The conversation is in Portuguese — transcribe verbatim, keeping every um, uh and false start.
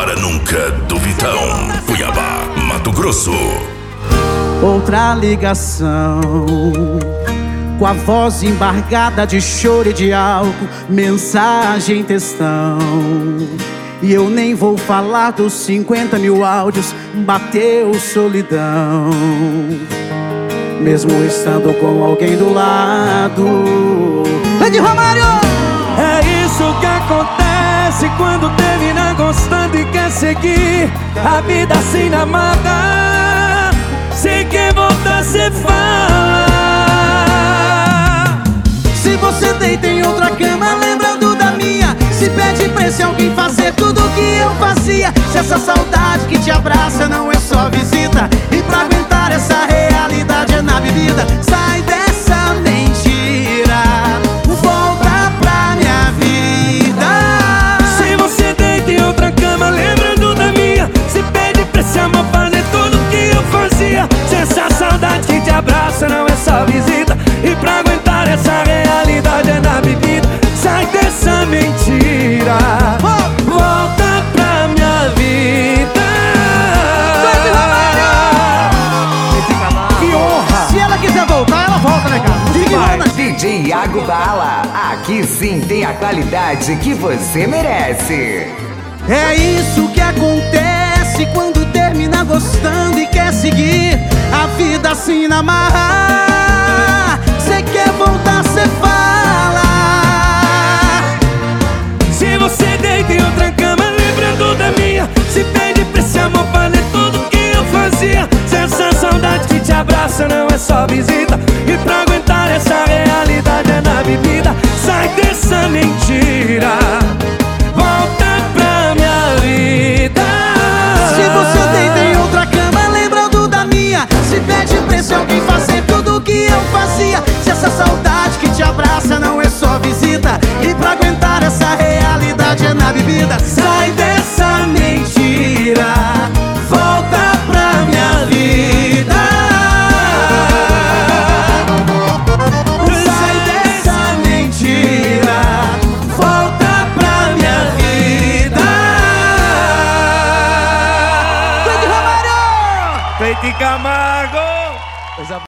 Agora nunca do Vitão, Cuiabá, Mato Grosso. Outra ligação, com a voz embargada de choro e de álcool, mensagem, textão. E eu nem vou falar dos cinquenta mil áudios, bateu solidão. Mesmo estando com alguém do lado. Lady Romário! É isso que acontece quando termina gostando e quer seguir a vida assim na marra. Se quer voltar, cê fala. Se você deita em outra cama lembrando da minha, se pede pra esse alguém fazer tudo o que eu fazia. Se essa saudade que te abraça não é só visita, e pra aguentar essa realidade é na bebida. Sai dessa mentira, volta pra minha vida. Se você deita em outra cama lembrando da minha, se pede pra esse amor fazer tudo o que eu fazia. Se essa saudade que te abraça não é só visita, e pra aguentar essa realidade é na bebida. Sai dessa mentira, volta pra minha vida. Que honra! Se ela quiser voltar, ela volta, né, cara? D J Iago Bala, aqui sim tem a qualidade que você merece. É isso que acontece quando termina gostando e quer seguir a vida assim na marra. Cê quer voltar, cê fala. Se você deita em outra cama lembrando da minha, se pede pra esse amor fazer tudo que eu fazia. Se essa saudade que te abraça não é só visita, e pra aguentar essa realidade é na bebida. Sai dessa mentira, volta pra minha vida. Se você deita em outra cama lembrando da minha, se pede pra esse alguém fazer tudo o que eu fazia. Se essa saudade